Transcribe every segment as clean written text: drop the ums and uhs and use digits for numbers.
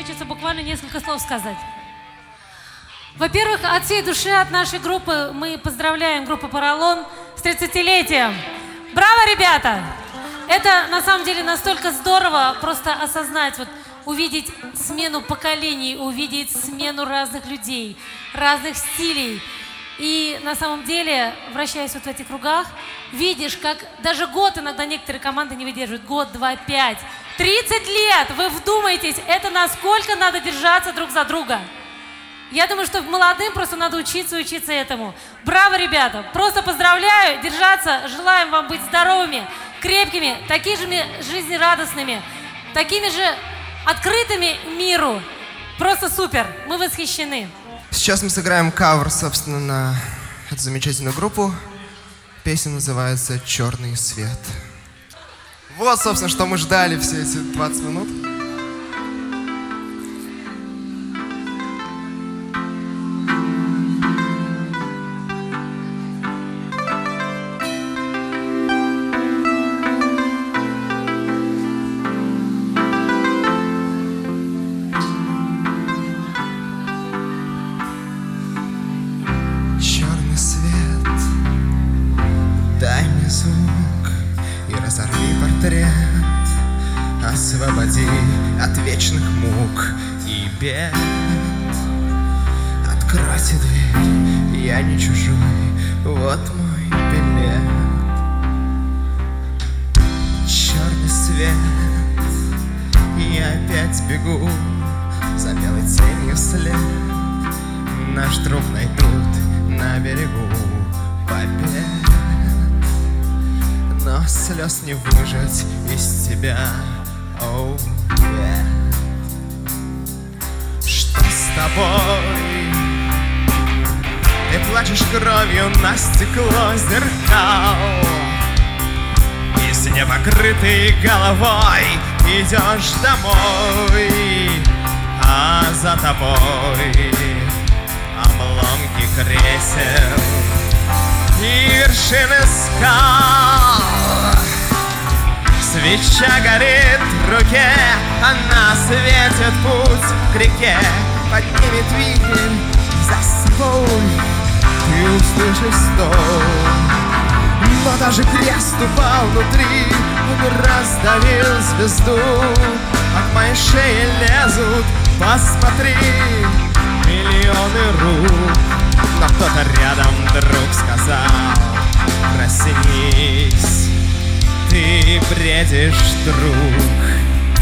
хочется буквально несколько слов сказать. Во-первых, от всей души, от нашей группы мы поздравляем группу «Поролон» с 30-летием. Браво, ребята! Это на самом деле настолько здорово просто осознать, вот, увидеть смену поколений, увидеть смену разных людей, разных стилей. И на самом деле, вращаясь вот в этих кругах, видишь, как даже год иногда некоторые команды не выдерживают. Год, 2, 5, 30 лет! Вы вдумайтесь, это насколько надо держаться друг за друга. Я думаю, что молодым просто надо учиться этому. Браво, ребята! Просто поздравляю, держаться, желаем вам быть здоровыми, крепкими, такими же жизнерадостными, такими же открытыми миру. Просто супер! Мы восхищены. Сейчас мы сыграем кавер, собственно, на эту замечательную группу. Песня называется «Черный свет». Вот, собственно, что мы ждали все эти 20 минут. Освободи от вечных мук и бед. Откройте дверь, я не чужой, вот мой билет. Черный свет, я опять бегу за белой тенью вслед. Наш труп найдут на берегу побед. Но слез не выжать из тебя. Oh, yeah. Что с тобой? Ты плачешь кровью на стекло зеркал, и с непокрытой головой идешь домой, а за тобой обломки кресел и вершины скал. Свеча горит в руке, она светит путь к реке, поднимет вихрь за собой, ты услышишь стон. Но даже крест упал внутри, он раздавил звезду. От моей шеи лезут, посмотри, миллионы рук. Но кто-то рядом вдруг сказал: проснись, ты бредишь, друг.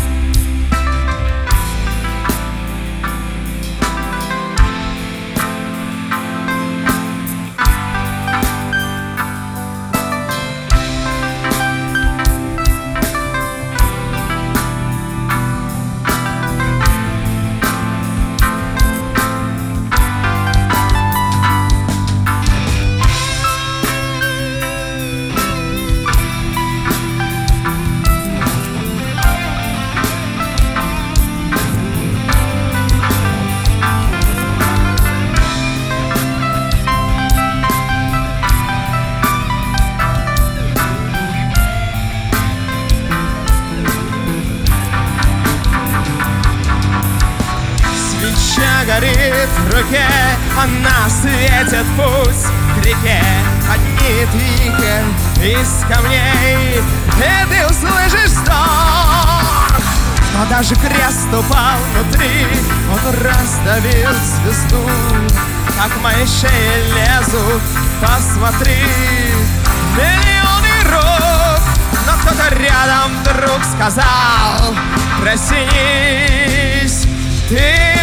Горит в руке, она светит путь к реке, поднимет вихрь из камней, и ты услышишь стон. Но даже крест упал внутри, он раздавил звезду. Как в моей шее лезут, посмотри, миллионы рук. Но кто-то рядом вдруг сказал: проснись, ты